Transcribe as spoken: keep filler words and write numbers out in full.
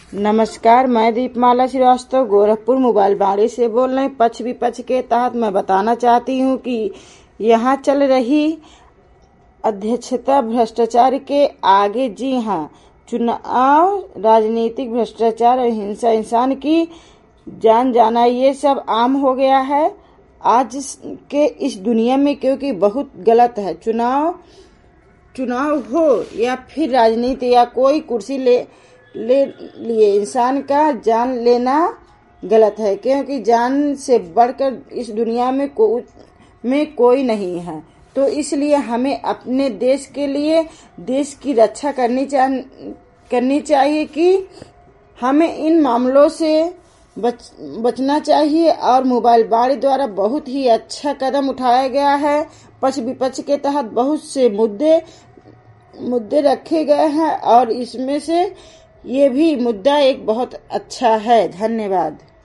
नमस्कार, मैं दीपमाला श्रीवास्तव गोरखपुर मोबाइल बाड़ी से बोल रही। पक्ष विपक्ष के तहत मैं बताना चाहती हूँ कि यहाँ चल रही अध्यक्षता भ्रष्टाचार के आगे, जी हाँ, चुनाव, राजनीतिक भ्रष्टाचार और हिंसा, इंसान की जान जाना, ये सब आम हो गया है आज के इस दुनिया में, क्योंकि बहुत गलत है। चुनाव चुनाव हो या फिर राजनीति या कोई कुर्सी ले ले लिए इंसान का जान लेना गलत है, क्योंकि जान से बढ़कर इस दुनिया में को, में कोई नहीं है। तो इसलिए हमें अपने देश के लिए, देश की रक्षा करनी चाह करनी चाहिए कि हमें इन मामलों से बच बचना चाहिए। और मोबाइल बाड़ी द्वारा बहुत ही अच्छा कदम उठाया गया है। पक्ष विपक्ष के तहत बहुत से मुद्दे मुद्दे रखे गए हैं और इसमें से ये भी मुद्दा एक बहुत अच्छा है। धन्यवाद।